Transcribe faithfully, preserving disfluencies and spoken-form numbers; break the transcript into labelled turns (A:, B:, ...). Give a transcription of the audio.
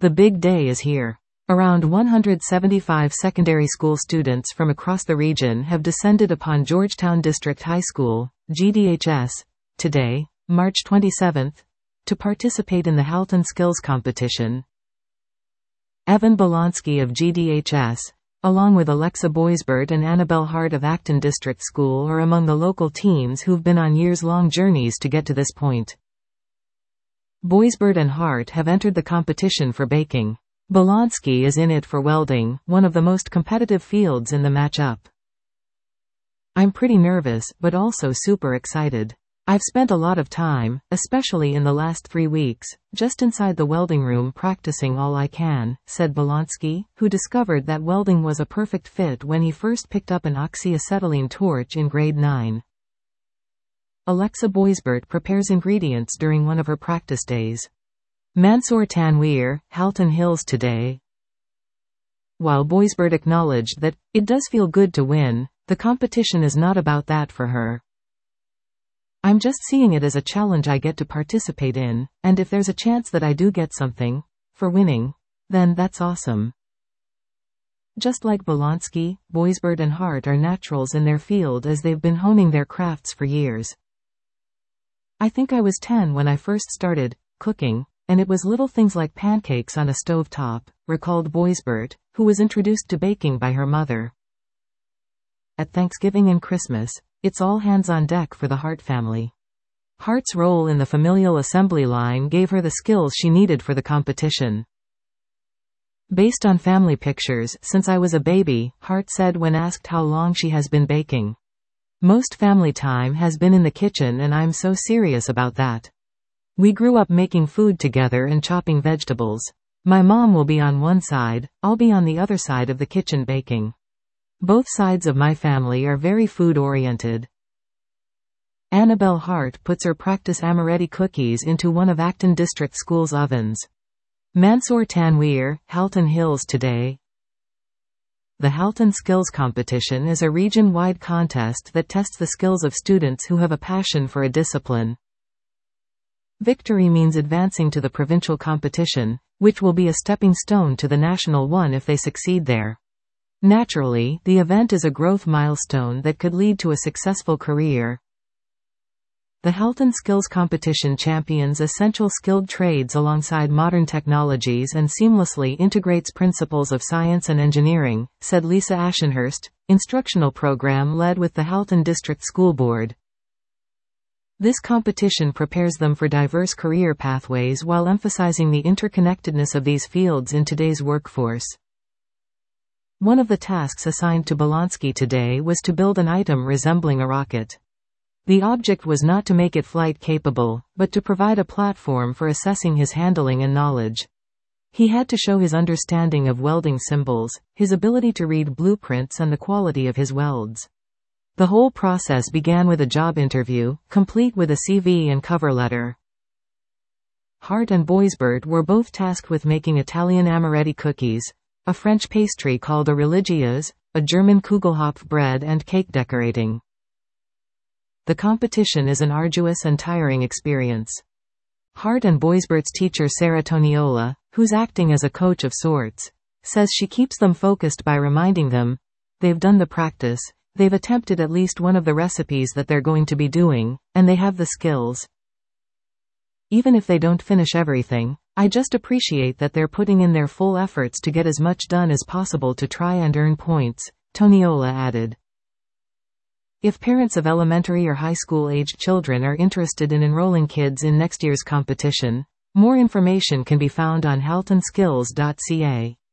A: The big day is here. Around one hundred seventy-five secondary school students from across the region have descended upon Georgetown District High School, G D H S, today, March twenty-seventh, to participate in the Halton Skills Competition. Evan Bolonsky of G D H S, along with Alexa Boisbert and Annabelle Hart of Acton District School, are among the local teams who've been on years-long journeys to get to this point. Boisbert and Hart have entered the competition for baking. Bolonsky is in it for welding, one of the most competitive fields in the matchup. I'm pretty nervous, but also super excited. I've spent a lot of time, especially in the last three weeks, just inside the welding room practicing all I can, said Bolonsky, who discovered that welding was a perfect fit when he first picked up an oxyacetylene torch in grade nine. Alexa Boisbert prepares ingredients during one of her practice days. Mansoor Tanweer, Halton Hills today. While Boisbert acknowledged that, it does feel good to win, the competition is not about that for her. I'm just seeing it as a challenge I get to participate in, and if there's a chance that I do get something, for winning, then that's awesome. Just like Bolonsky, Boisbert and Hart are naturals in their field as they've been honing their crafts for years. I think I was ten when I first started cooking, and it was little things like pancakes on a stove top, recalled Boisbert, who was introduced to baking by her mother. At Thanksgiving and Christmas, it's all hands on deck for the Hart family. Hart's role in the familial assembly line gave her the skills she needed for the competition. Based on family pictures since I was a baby, Hart said when asked how long she has been baking. Most family time has been in the kitchen and I'm so serious about that. We grew up making food together and chopping vegetables. My mom will be on one side, I'll be on the other side of the kitchen baking. Both sides of my family are very food-oriented. Annabelle Hart puts her practice amaretti cookies into one of Acton District School's ovens. Mansoor Tanweer, Halton Hills today. The Halton Skills Competition is a region-wide contest that tests the skills of students who have a passion for a discipline. Victory means advancing to the provincial competition, which will be a stepping stone to the national one if they succeed there. Naturally, the event is a growth milestone that could lead to a successful career. The Halton Skills Competition champions essential skilled trades alongside modern technologies and seamlessly integrates principles of science and engineering, said Lisa Ashenhurst, instructional program led with the Halton District School Board. This competition prepares them for diverse career pathways while emphasizing the interconnectedness of these fields in today's workforce. One of the tasks assigned to Bolonsky today was to build an item resembling a rocket. The object was not to make it flight capable, but to provide a platform for assessing his handling and knowledge. He had to show his understanding of welding symbols, his ability to read blueprints and the quality of his welds. The whole process began with a job interview, complete with a C V and cover letter. Hart and Boisbert were both tasked with making Italian amaretti cookies, a French pastry called a religieuses, a German Kugelhopf bread and cake decorating. The competition is an arduous and tiring experience. Hart and Boisbert's teacher Sarah Toniola, who's acting as a coach of sorts, says she keeps them focused by reminding them, they've done the practice, they've attempted at least one of the recipes that they're going to be doing, and they have the skills. Even if they don't finish everything, I just appreciate that they're putting in their full efforts to get as much done as possible to try and earn points, Toniola added. If parents of elementary or high school-aged children are interested in enrolling kids in next year's competition, more information can be found on halton skills dot c a.